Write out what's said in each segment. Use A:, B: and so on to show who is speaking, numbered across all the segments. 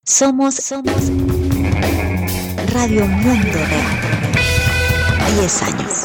A: Somos Radio Mundo Real. 10 años.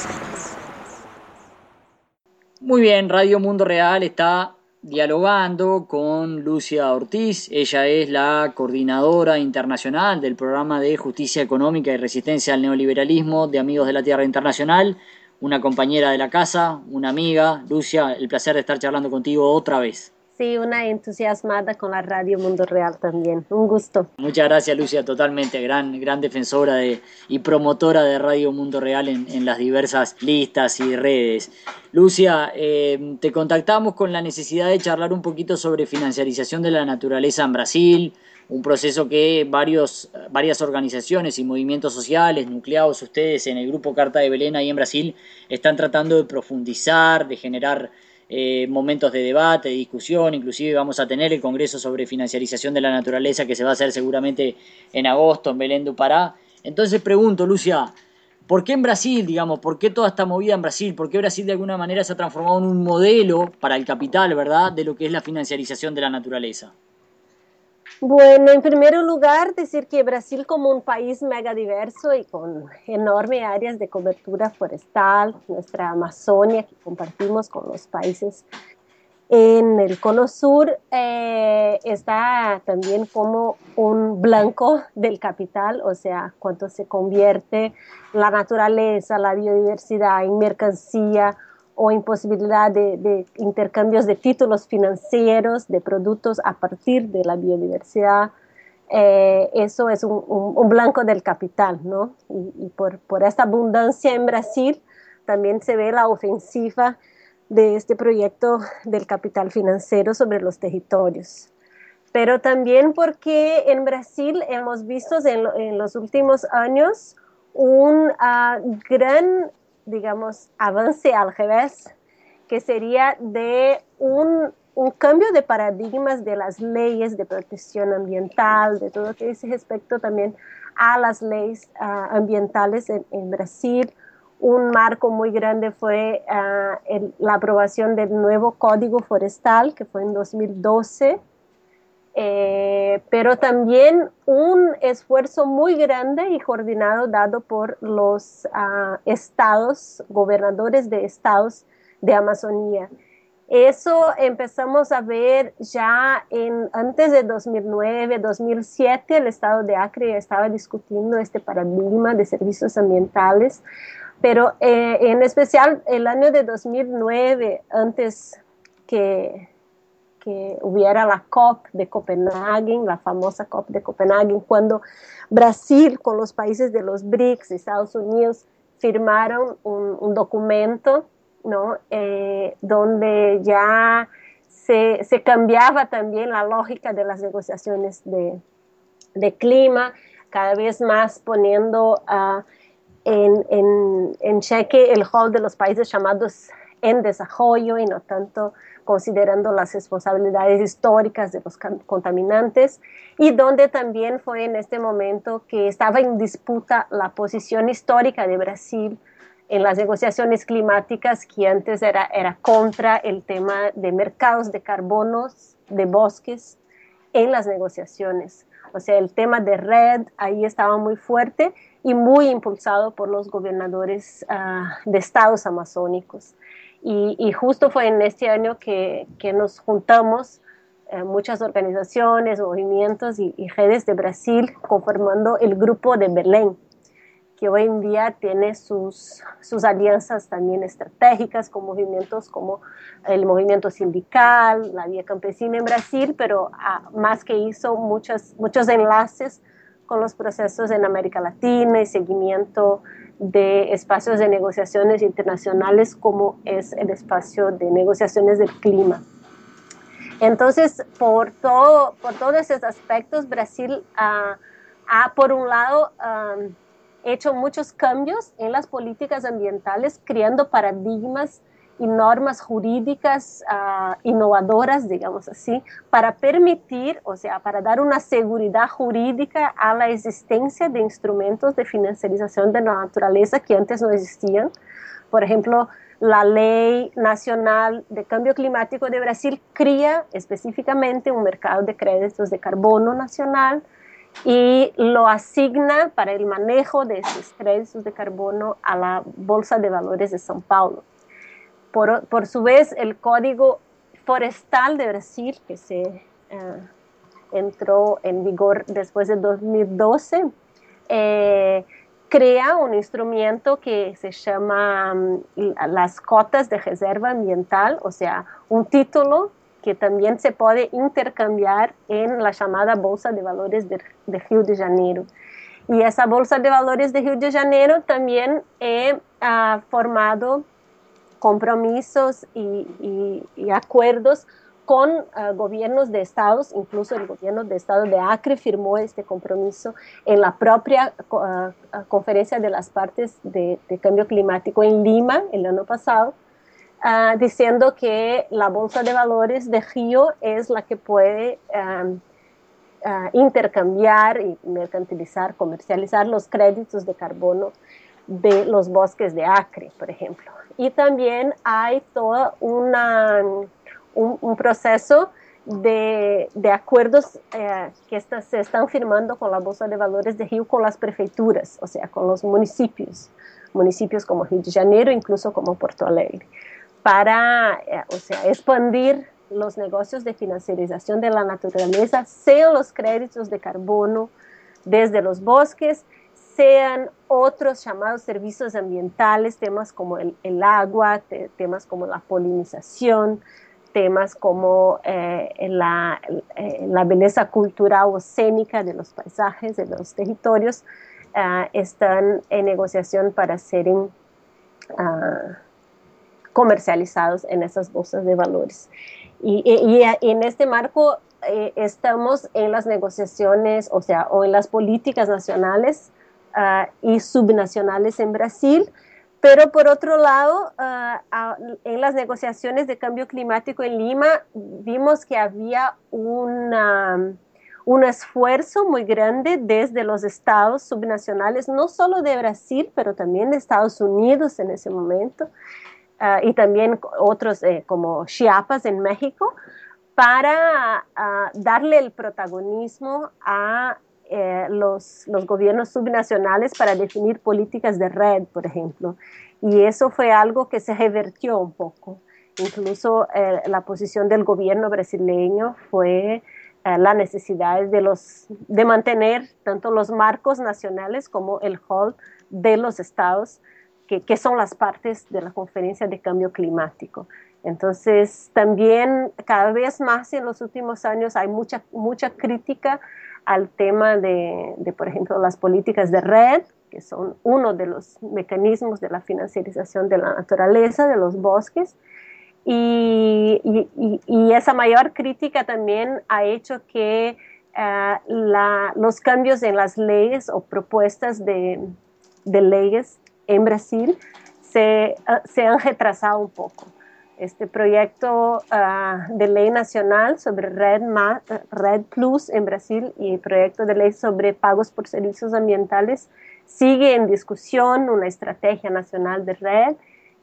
B: Muy bien, Radio Mundo Real está dialogando con Lucia Ortiz. Ella es la coordinadora internacional del programa de justicia económica y resistencia al neoliberalismo de Amigos de la Tierra Internacional, una compañera de la casa, una amiga. Lucia, el placer de estar charlando contigo otra vez.
C: Sí, una entusiasmada con la Radio Mundo Real también. Un gusto.
B: Muchas gracias, Lucia, totalmente. Gran defensora y promotora de Radio Mundo Real en las diversas listas y redes. Lucia, te contactamos con la necesidad de charlar un poquito sobre financiarización de la naturaleza en Brasil, un proceso que varias organizaciones y movimientos sociales nucleados ustedes en el Grupo Carta de Belén ahí en Brasil están tratando de profundizar, de generar momentos de debate, de discusión. Inclusive vamos a tener el Congreso sobre Financiarización de la Naturaleza que se va a hacer seguramente en agosto en Belén do Pará. Entonces pregunto, Lucia, ¿por qué en Brasil, digamos, por qué toda esta movida en Brasil? ¿Por qué Brasil de alguna manera se ha transformado en un modelo para el capital, verdad, de lo que es la financiarización de la naturaleza?
C: Bueno, en primer lugar, decir que Brasil como un país mega diverso y con enormes áreas de cobertura forestal, nuestra Amazonia que compartimos con los países en el Cono Sur, está también como un blanco del capital, o sea, cuando se convierte la naturaleza, la biodiversidad en mercancía o en posibilidad de intercambios de títulos financieros, de productos a partir de la biodiversidad. Eso es un blanco del capital, ¿no? Y por esta abundancia en Brasil también se ve la ofensiva de este proyecto del capital financiero sobre los territorios. Pero también porque en Brasil hemos visto en los últimos años un gran, digamos, avance al revés, que sería de un cambio de paradigmas de las leyes de protección ambiental, de todo lo que dice respecto también a las leyes ambientales en Brasil. Un marco muy grande fue la aprobación del nuevo Código Forestal, que fue en 2012, pero también un esfuerzo muy grande y coordinado dado por los estados, gobernadores de estados de Amazonía. Eso empezamos a ver ya antes de 2009, 2007, el estado de Acre estaba discutiendo este paradigma de servicios ambientales, pero en especial el año de 2009, antes que hubiera la COP de Copenhague, la famosa COP de Copenhague, cuando Brasil con los países de los BRICS, Estados Unidos, firmaron un documento, ¿no? Donde ya se cambiaba también la lógica de las negociaciones de clima, cada vez más poniendo en cheque el rol de los países llamados en desarrollo y no tanto considerando las responsabilidades históricas de los contaminantes, y donde también fue en este momento que estaba en disputa la posición histórica de Brasil en las negociaciones climáticas, que antes era contra el tema de mercados de carbonos, de bosques, en las negociaciones. O sea, el tema de red ahí estaba muy fuerte y muy impulsado por los gobernadores de estados amazónicos. Y justo fue en este año que nos juntamos muchas organizaciones, movimientos y redes de Brasil conformando el Grupo de Belén, que hoy en día tiene sus alianzas también estratégicas con movimientos como el movimiento sindical, la Vía Campesina en Brasil, pero más que hizo muchos enlaces con los procesos en América Latina y seguimiento de espacios de negociaciones internacionales como es el espacio de negociaciones del clima. Entonces, por todos esos aspectos, Brasil ha por un lado hecho muchos cambios en las políticas ambientales, creando paradigmas y normas jurídicas innovadoras, digamos así, para permitir, o sea, para dar una seguridad jurídica a la existencia de instrumentos de financiarización de la naturaleza que antes no existían. Por ejemplo, la Ley Nacional de Cambio Climático de Brasil crea específicamente un mercado de créditos de carbono nacional, y lo asigna para el manejo de esos créditos de carbono a la Bolsa de Valores de São Paulo. Por su vez, el Código Forestal de Brasil, que se entró en vigor después de 2012, crea un instrumento que se llama las cotas de reserva ambiental, o sea, un título que también se puede intercambiar en la llamada Bolsa de Valores de Río de Janeiro. Y esa Bolsa de Valores de Río de Janeiro también ha formado compromisos y acuerdos con gobiernos de estados, incluso el gobierno de estado de Acre firmó este compromiso en la propia conferencia de las partes de cambio climático en Lima el año pasado, diciendo que la Bolsa de Valores de Río es la que puede intercambiar y mercantilizar, comercializar los créditos de carbono de los bosques de Acre, por ejemplo. Y también hay todo un proceso de acuerdos que se están firmando con la Bolsa de Valores de Río, con las prefeituras, o sea, con los municipios como Río de Janeiro, incluso como Porto Alegre, para expandir los negocios de financiarización de la naturaleza, sean los créditos de carbono desde los bosques, sean otros llamados servicios ambientales, temas como el agua, temas como la polinización, temas como la belleza cultural o escénica de los paisajes, de los territorios, están en negociación para ser comercializados en esas bolsas de valores. Y en este marco estamos en las negociaciones, o en las políticas nacionales y subnacionales en Brasil, pero por otro lado, en las negociaciones de cambio climático en Lima, vimos que había un esfuerzo muy grande desde los estados subnacionales, no solo de Brasil, pero también de Estados Unidos en ese momento, y también otros como Chiapas en México, para darle el protagonismo a los gobiernos subnacionales para definir políticas de red, por ejemplo. Y eso fue algo que se revertió un poco. Incluso la posición del gobierno brasileño fue la necesidad de mantener tanto los marcos nacionales como el hall de los estados, que son las partes de la Conferencia de Cambio Climático. Entonces, también cada vez más en los últimos años hay mucha crítica al tema de, por ejemplo, las políticas de red, que son uno de los mecanismos de la financiarización de la naturaleza, de los bosques, y esa mayor crítica también ha hecho que los cambios en las leyes o propuestas de leyes en Brasil se han retrasado un poco. Este proyecto de ley nacional sobre Red Plus en Brasil y el proyecto de ley sobre pagos por servicios ambientales sigue en discusión, una estrategia nacional de red,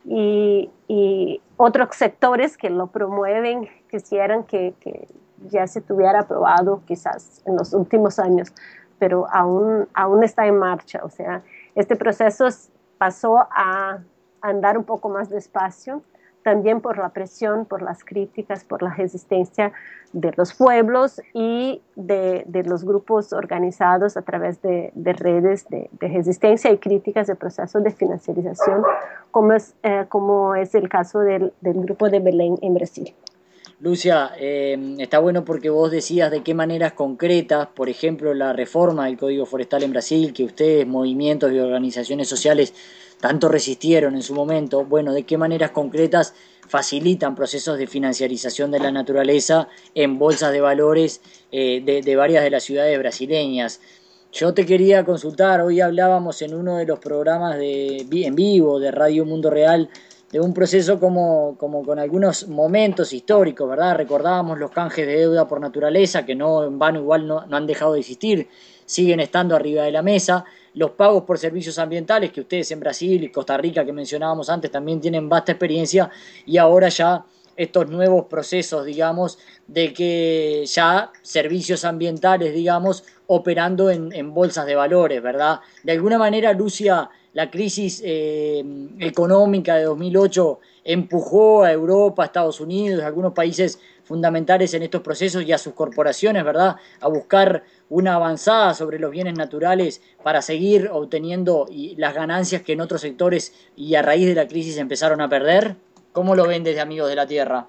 C: y otros sectores que lo promueven quisieran que ya se tuviera aprobado quizás en los últimos años, pero aún está en marcha. O sea, este proceso pasó a andar un poco más despacio, también por la presión, por las críticas, por la resistencia de los pueblos y de los grupos organizados a través de redes de resistencia y críticas del proceso de financiarización, como es el caso del grupo de Belén en Brasil.
B: Lucia, está bueno porque vos decías de qué maneras concretas, por ejemplo, la reforma del Código Forestal en Brasil, que ustedes, movimientos y organizaciones sociales, tanto resistieron en su momento, bueno, de qué maneras concretas facilitan procesos de financiarización de la naturaleza en bolsas de valores de varias de las ciudades brasileñas. Yo te quería consultar, hoy hablábamos en uno de los programas en vivo de Radio Mundo Real de un proceso como con algunos momentos históricos, ¿verdad? Recordábamos los canjes de deuda por naturaleza, que no en vano igual no han dejado de existir, siguen estando arriba de la mesa. Los pagos por servicios ambientales, que ustedes en Brasil y Costa Rica, que mencionábamos antes, también tienen vasta experiencia, y ahora ya estos nuevos procesos, digamos, de que ya servicios ambientales, digamos, operando en bolsas de valores, ¿verdad? De alguna manera, Lucia, la crisis económica de 2008 empujó a Europa, a Estados Unidos, a algunos países fundamentales en estos procesos y a sus corporaciones, ¿verdad?, a buscar una avanzada sobre los bienes naturales para seguir obteniendo las ganancias que en otros sectores y a raíz de la crisis empezaron a perder. ¿Cómo lo ven desde Amigos de la Tierra?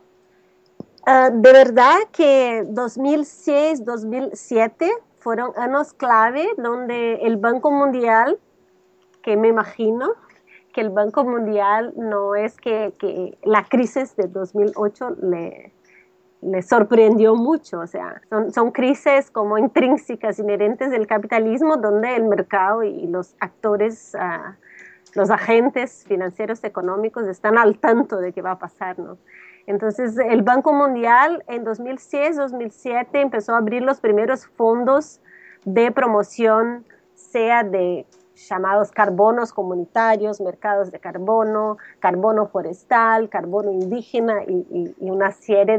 C: De verdad que 2006, 2007 fueron años clave donde el Banco Mundial, que me imagino que el Banco Mundial no es que la crisis de 2008 le sorprendió mucho, o sea, son crisis como intrínsecas, inherentes del capitalismo, donde el mercado y los actores, los agentes financieros económicos están al tanto de qué va a pasar, ¿no? Entonces, el Banco Mundial en 2006, 2007 empezó a abrir los primeros fondos de promoción, sea de llamados carbonos comunitarios, mercados de carbono, carbono forestal, carbono indígena y una serie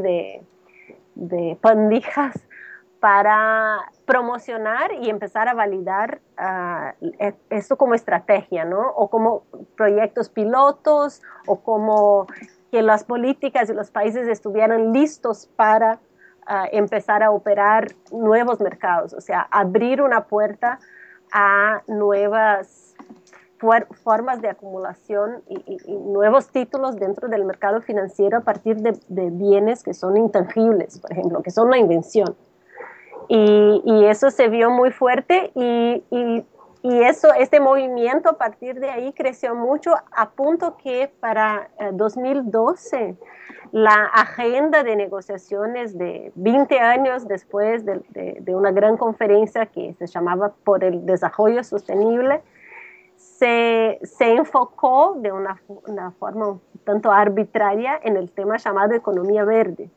C: de pandijas para promocionar y empezar a validar esto como estrategia, ¿no? O como proyectos pilotos, o como que las políticas y los países estuvieran listos para empezar a operar nuevos mercados, o sea, abrir una puerta a nuevas formas de acumulación y nuevos títulos dentro del mercado financiero a partir de bienes que son intangibles, por ejemplo, que son la invención. Y eso se vio muy fuerte y este movimiento a partir de ahí creció mucho, a punto que para 2012 la agenda de negociaciones de 20 años después de una gran conferencia que se llamaba Por el Desarrollo Sostenible, se enfocó de una forma un tanto arbitraria en el tema llamado economía verde.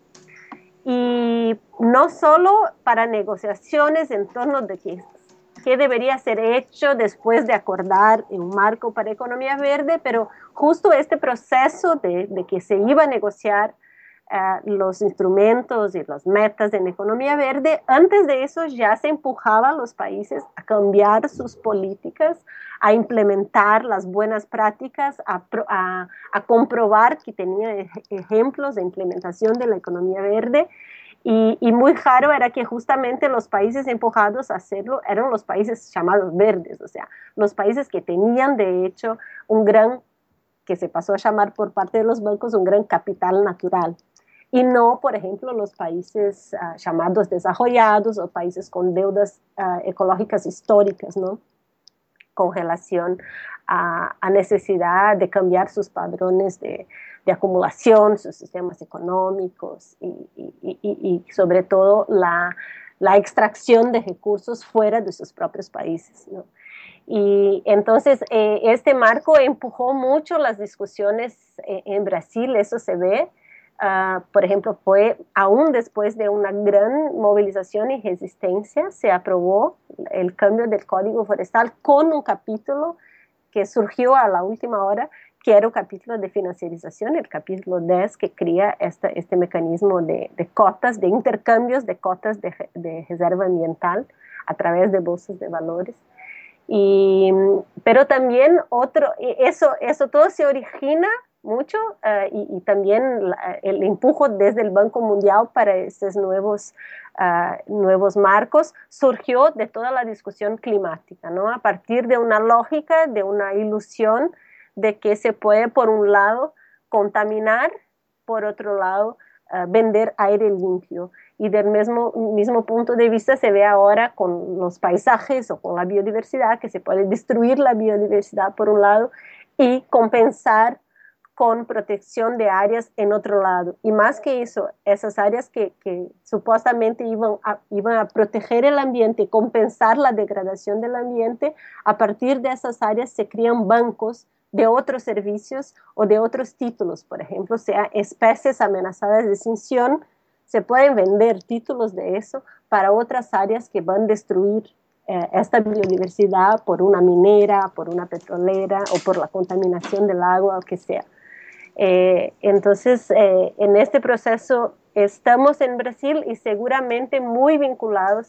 C: Y no solo para negociaciones en torno de qué debería ser hecho después de acordar un marco para economía verde, pero justo este proceso de que se iba a negociar los instrumentos y las metas en economía verde, antes de eso ya se empujaba a los países a cambiar sus políticas, a implementar las buenas prácticas, a comprobar que tenía ejemplos de implementación de la economía verde. Y muy raro era que justamente los países empujados a hacerlo eran los países llamados verdes, o sea, los países que tenían de hecho que se pasó a llamar por parte de los bancos, un gran capital natural. Y no, por ejemplo, los países llamados desarrollados o países con deudas ecológicas históricas, ¿no? Con relación a necesidad de cambiar sus padrones de acumulación, sus sistemas económicos y sobre todo la extracción de recursos fuera de sus propios países, ¿no? Y entonces este marco empujó mucho las discusiones en Brasil, eso se ve. Por ejemplo, fue aún después de una gran movilización y resistencia, se aprobó el cambio del Código Forestal con un capítulo que surgió a la última hora, que era un capítulo de financiarización, el capítulo 10, que crea este mecanismo de cotas, de intercambios de cotas de reserva ambiental a través de bolsas de valores. Pero también eso todo se origina mucho y también el empujo desde el Banco Mundial para estos nuevos marcos surgió de toda la discusión climática, ¿no? A partir de una lógica, de una ilusión de que se puede, por un lado, contaminar, por otro lado, vender aire limpio. Y del mismo punto de vista se ve ahora con los paisajes o con la biodiversidad, que se puede destruir la biodiversidad por un lado y compensar con protección de áreas en otro lado. Y más que eso, esas áreas que supuestamente iban a proteger el ambiente y compensar la degradación del ambiente, a partir de esas áreas se crean bancos de otros servicios o de otros títulos. Por ejemplo, sea especies amenazadas de extinción, se pueden vender títulos de eso para otras áreas que van a destruir esta biodiversidad por una minera, por una petrolera o por la contaminación del agua, o que sea. Entonces, en este proceso estamos en Brasil y seguramente muy vinculados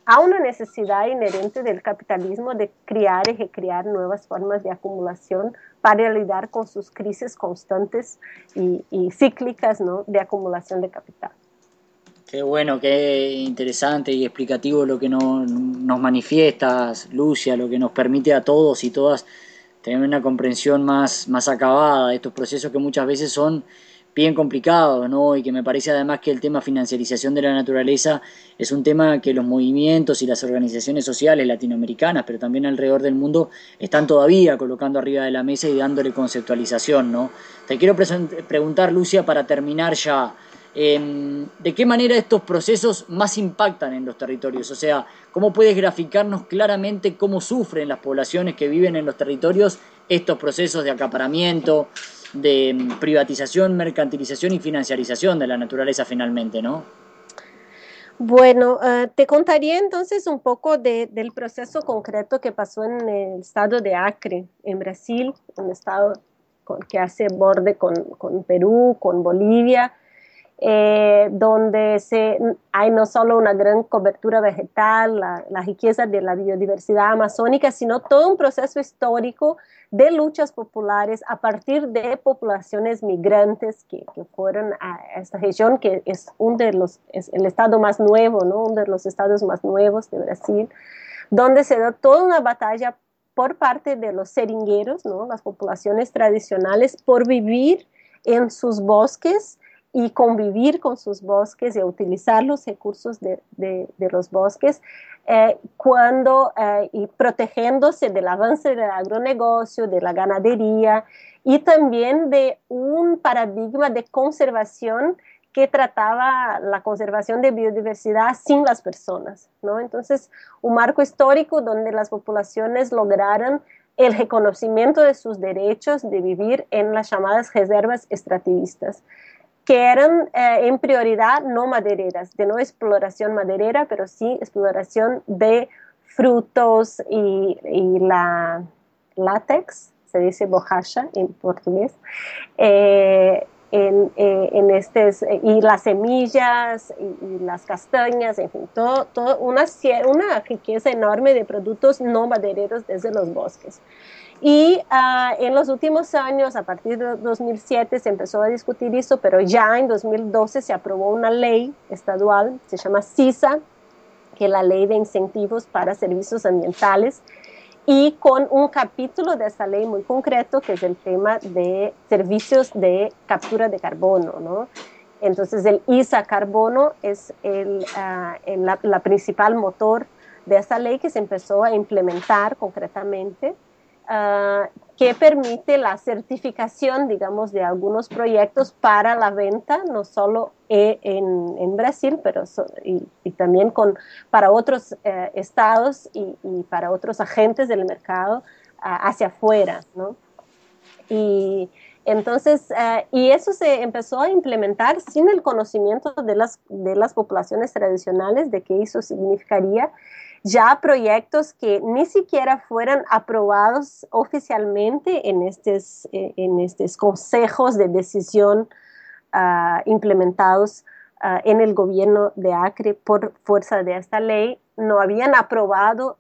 C: a una necesidad inherente del capitalismo de crear y recrear nuevas formas de acumulación para lidiar con sus crisis constantes y cíclicas, ¿no?, de acumulación de capital.
B: Qué bueno, qué interesante y explicativo lo que nos manifiestas, Lucia, lo que nos permite a todos y todas tener una comprensión más acabada de estos procesos que muchas veces son bien complicados, ¿no? Y que me parece además que el tema financiarización de la naturaleza es un tema que los movimientos y las organizaciones sociales latinoamericanas, pero también alrededor del mundo, están todavía colocando arriba de la mesa y dándole conceptualización, ¿no? Te quiero preguntar, Lucia, para terminar ya, ¿de qué manera estos procesos más impactan en los territorios? O sea, ¿cómo puedes graficarnos claramente cómo sufren las poblaciones que viven en los territorios estos procesos de acaparamiento, de privatización, mercantilización y financiarización de la naturaleza finalmente, ¿no?
C: Bueno, te contaría entonces un poco del proceso concreto que pasó en el estado de Acre, en Brasil, un estado que hace borde con Perú, con Bolivia, donde hay no solo una gran cobertura vegetal, la riqueza de la biodiversidad amazónica, sino todo un proceso histórico de luchas populares a partir de poblaciones migrantes que fueron a esta región, que es es el estado más nuevo, ¿no?, uno de los estados más nuevos de Brasil, donde se da toda una batalla por parte de los seringueros, ¿no?, las poblaciones tradicionales, por vivir en sus bosques y convivir con sus bosques y utilizar los recursos de los bosques, y protegiéndose del avance del agronegocio, de la ganadería y también de un paradigma de conservación que trataba la conservación de biodiversidad sin las personas, ¿no? Entonces, un marco histórico donde las poblaciones lograran el reconocimiento de sus derechos de vivir en las llamadas reservas extractivistas, que eran en prioridad no madereras, de no exploración maderera, pero sí exploración de frutos y la látex, se dice borracha en portugués, y las semillas y las castañas, en fin, todo una riqueza enorme de productos no madereros desde los bosques. Y en los últimos años, a partir de 2007, se empezó a discutir eso, pero ya en 2012 se aprobó una ley estadual, se llama CISA, que es la Ley de Incentivos para Servicios Ambientales, y con un capítulo de esta ley muy concreto, que es el tema de servicios de captura de carbono, ¿no? Entonces, el ISA Carbono es la principal motor de esta ley que se empezó a implementar concretamente, que permite la certificación, digamos, de algunos proyectos para la venta, no solo en Brasil, pero y también para otros estados y para otros agentes del mercado hacia afuera, ¿no? Y entonces, y eso se empezó a implementar sin el conocimiento de las poblaciones tradicionales de qué eso significaría. Ya proyectos que ni siquiera fueran aprobados oficialmente en estos consejos de decisión implementados en el gobierno de Acre por fuerza de esta ley, no habían aprobado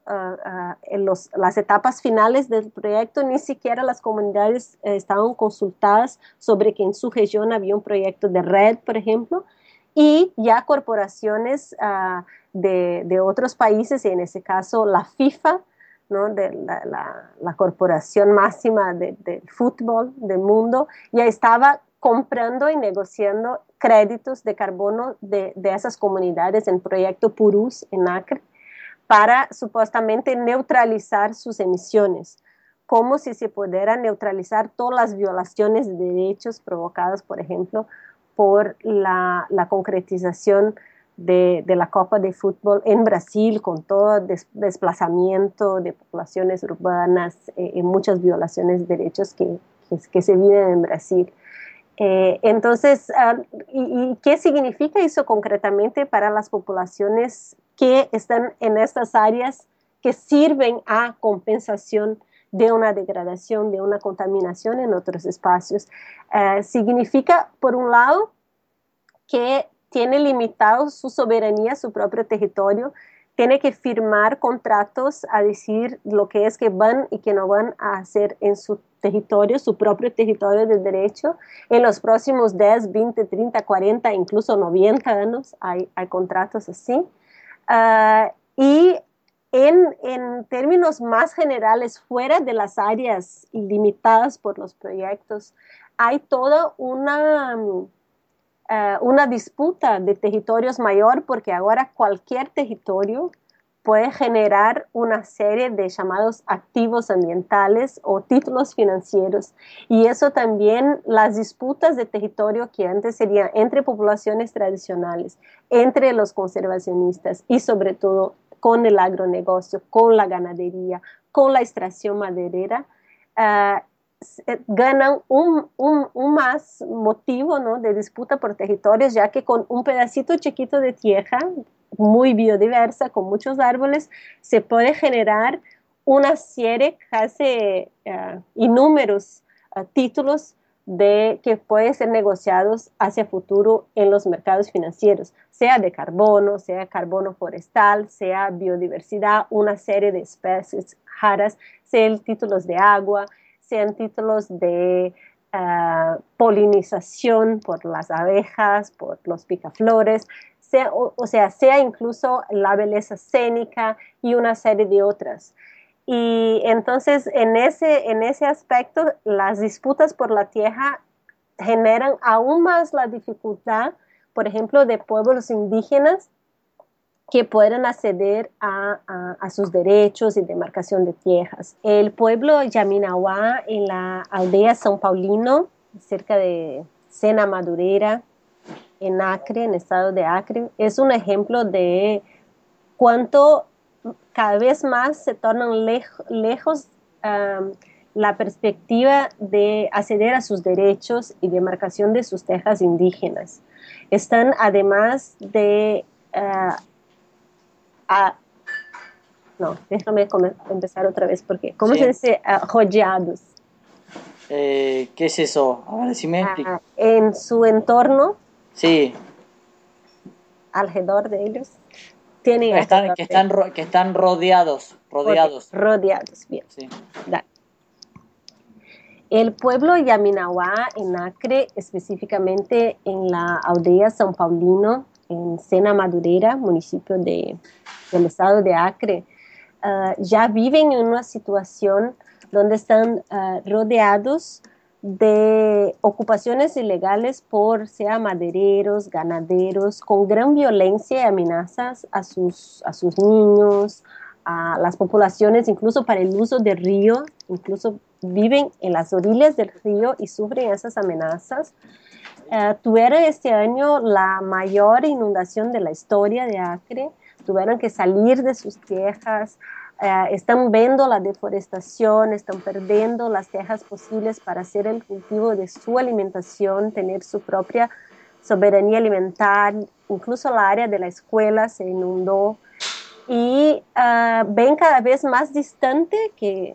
C: las etapas finales del proyecto, ni siquiera las comunidades estaban consultadas sobre que en su región había un proyecto de red, por ejemplo, y ya corporaciones de otros países, y en ese caso la FIFA, ¿no?, de la corporación máxima del fútbol del mundo, ya estaba comprando y negociando créditos de carbono de esas comunidades en proyecto Purus en Acre para supuestamente neutralizar sus emisiones, como si se pudiera neutralizar todas las violaciones de derechos provocadas, por ejemplo, por la concretización de la Copa de Fútbol en Brasil, con todo desplazamiento de poblaciones urbanas y muchas violaciones de derechos que se viven en Brasil. Entonces, ¿y qué significa eso concretamente para las poblaciones que están en estas áreas que sirven a compensación de una degradación, de una contaminación en otros espacios? Significa, por un lado, que tiene limitado su soberanía, su propio territorio, tiene que firmar contratos a decir lo que es que van y que no van a hacer en su territorio, su propio territorio de derecho, en los próximos 10, 20, 30, 40, incluso 90 años, hay contratos así. Y en términos más generales, fuera de las áreas limitadas por los proyectos, hay toda una disputa de territorios mayor, porque ahora cualquier territorio puede generar una serie de llamados activos ambientales o títulos financieros. Y eso también, las disputas de territorio que antes serían entre poblaciones tradicionales, entre los conservacionistas y sobre todo con el agronegocio, con la ganadería, con la extracción maderera, ganan un más motivo, ¿no?, de disputa por territorios, ya que con un pedacito chiquito de tierra, muy biodiversa, con muchos árboles, se puede generar una serie, casi innúmeros títulos que pueden ser negociados hacia futuro en los mercados financieros, sea de carbono, sea carbono forestal, sea biodiversidad, una serie de especies raras, sean títulos de agua, sean títulos de polinización por las abejas, por los picaflores, sea incluso la belleza escénica y una serie de otras. Y entonces en ese aspecto las disputas por la tierra generan aún más la dificultad, por ejemplo, de pueblos indígenas que puedan acceder a sus derechos y demarcación de tierras. El pueblo Yaminawa en la aldea San Paulino, cerca de Sena Madureira, en Acre, en el estado de Acre, es un ejemplo de cuánto cada vez más se tornan lejos la perspectiva de acceder a sus derechos y demarcación de sus tierras indígenas. Están además de no, déjame empezar otra vez porque, ¿cómo se dice? Rodeados.
B: ¿Qué es eso? A ver, decime.
C: En su entorno.
B: Sí.
C: Alrededor de ellos. Tienen
B: que están rodeados.
C: Rodeados, bien. Sí. El pueblo Yaminawa en Acre, específicamente en la aldea San Paulino, en Sena Madureira, municipio del estado de Acre, ya viven en una situación donde están rodeados de ocupaciones ilegales por, sea madereros, ganaderos, con gran violencia y amenazas a sus niños, a las poblaciones, incluso para el uso del río, incluso viven en las orillas del río y sufren esas amenazas. Tuvieron este año la mayor inundación de la historia de Acre, tuvieron que salir de sus tierras, están viendo la deforestación, están perdiendo las tierras posibles para hacer el cultivo de su alimentación, tener su propia soberanía alimentaria, incluso la área de la escuela se inundó y ven cada vez más distante que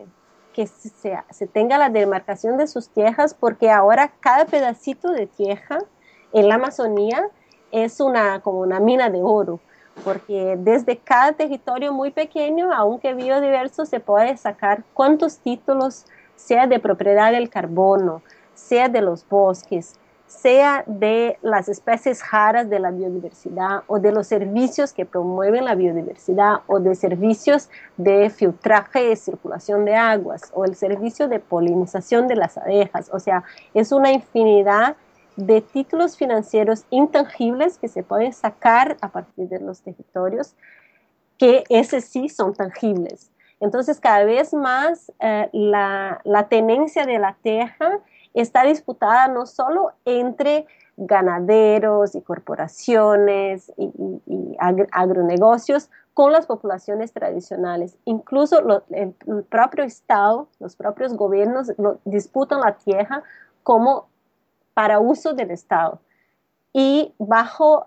C: se tenga la demarcación de sus tierras, porque ahora cada pedacito de tierra en la Amazonía es como una mina de oro, porque desde cada territorio muy pequeño, aunque biodiverso, se puede sacar cuántos títulos, sea de propiedad del carbono, sea de los bosques, sea de las especies raras de la biodiversidad o de los servicios que promueven la biodiversidad o de servicios de filtraje y circulación de aguas o el servicio de polinización de las abejas. O sea, es una infinidad de títulos financieros intangibles que se pueden sacar a partir de los territorios, que ese sí son tangibles. Entonces, cada vez más la tenencia de la tierra está disputada no solo entre ganaderos y corporaciones y agronegocios con las poblaciones tradicionales. Incluso el propio Estado, los propios gobiernos disputan la tierra como para uso del Estado. Y bajo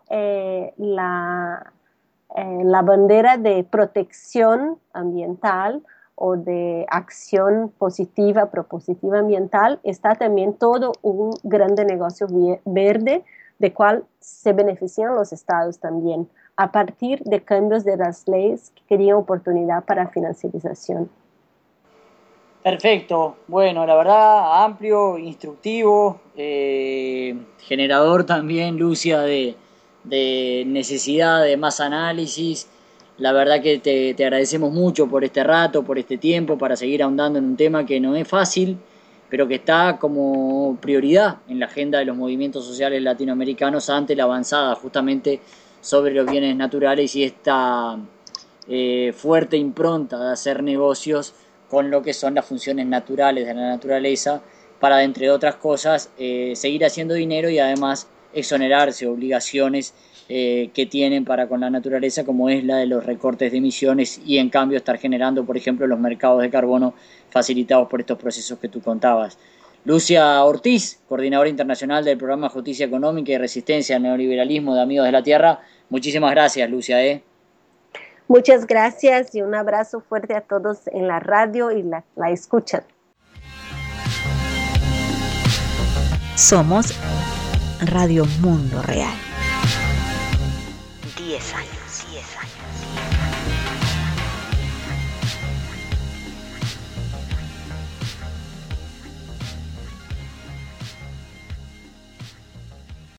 C: la bandera de protección ambiental o de acción positiva, propositiva ambiental, está también todo un grande negocio verde de cual se benefician los estados también, a partir de cambios de las leyes que querían oportunidad para financiarización.
B: Perfecto, bueno, la verdad amplio, instructivo, generador también, Lucia, de necesidad de más análisis. La verdad que te agradecemos mucho por este rato, por este tiempo, para seguir ahondando en un tema que no es fácil, pero que está como prioridad en la agenda de los movimientos sociales latinoamericanos ante la avanzada justamente sobre los bienes naturales y esta fuerte impronta de hacer negocios con lo que son las funciones naturales de la naturaleza para, entre otras cosas, seguir haciendo dinero y además exonerarse obligaciones que tienen para con la naturaleza, como es la de los recortes de emisiones y en cambio estar generando, por ejemplo, los mercados de carbono facilitados por estos procesos que tú contabas. Lucia Ortiz, coordinadora internacional del programa Justicia Económica y Resistencia al Neoliberalismo de Amigos de la Tierra. Muchísimas gracias, Lucia.
C: Muchas gracias y un abrazo fuerte a todos en la radio y la escuchan.
A: Somos Radio Mundo Real. 10 años.